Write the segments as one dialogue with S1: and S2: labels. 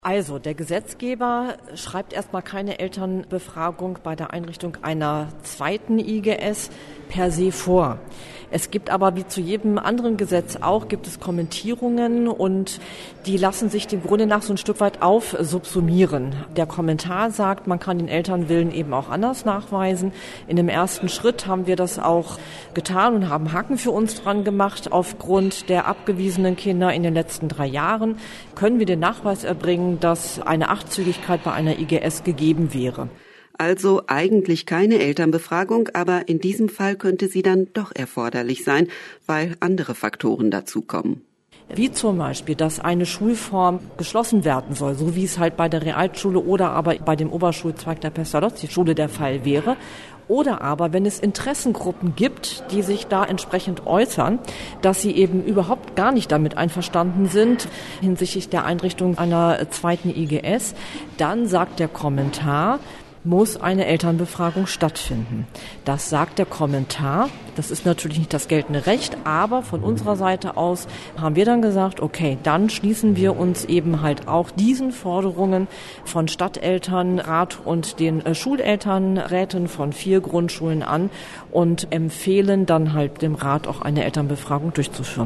S1: Also, der Gesetzgeber schreibt erstmal keine Elternbefragung bei der Einrichtung einer zweiten IGS per se vor. Es gibt aber, wie zu jedem anderen Gesetz auch, gibt es Kommentierungen und die lassen sich dem Grunde nach so ein Stück weit aufsubsumieren. Der Kommentar sagt, man kann den Elternwillen eben auch anders nachweisen. In dem ersten Schritt haben wir das auch getan und haben Haken für uns dran gemacht. Aufgrund der abgewiesenen Kinder in den letzten 3 Jahren können wir den Nachweis erbringen, dass eine Achtzügigkeit bei einer IGS gegeben wäre.
S2: Also eigentlich keine Elternbefragung, aber in diesem Fall könnte sie dann doch erforderlich sein, weil andere Faktoren dazukommen.
S1: Wie zum Beispiel, dass eine Schulform geschlossen werden soll, so wie es halt bei der Realschule oder aber bei dem Oberschulzweig der Pestalozzi-Schule der Fall wäre. Oder aber, wenn es Interessengruppen gibt, die sich da entsprechend äußern, dass sie eben überhaupt gar nicht damit einverstanden sind hinsichtlich der Einrichtung einer zweiten IGS, dann sagt der Kommentar, muss eine Elternbefragung stattfinden. Das sagt der Kommentar. Das ist natürlich nicht das geltende Recht, aber von unserer Seite aus haben wir dann gesagt, okay, dann schließen wir uns eben halt auch diesen Forderungen von Stadtelternrat und den Schulelternräten von 4 Grundschulen an und empfehlen dann halt dem Rat auch eine Elternbefragung durchzuführen.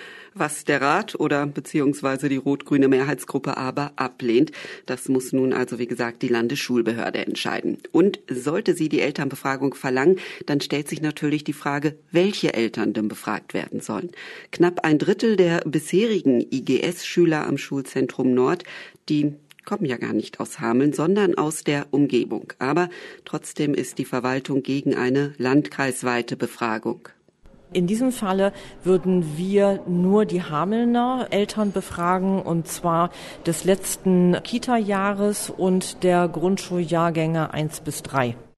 S2: Was der Rat oder beziehungsweise die rot-grüne Mehrheitsgruppe aber ablehnt, das muss nun also, wie gesagt, die Landesschulbehörde entscheiden. Und sollte sie die Elternbefragung verlangen, dann stellt sich natürlich die Frage, welche Eltern denn befragt werden sollen. Knapp 1/3 der bisherigen IGS-Schüler am Schulzentrum Nord, die kommen ja gar nicht aus Hameln, sondern aus der Umgebung. Aber trotzdem ist die Verwaltung gegen eine landkreisweite Befragung.
S1: In diesem Falle würden wir nur die Hamelner Eltern befragen, und zwar des letzten Kita-Jahres und der Grundschuljahrgänge 1 bis 3.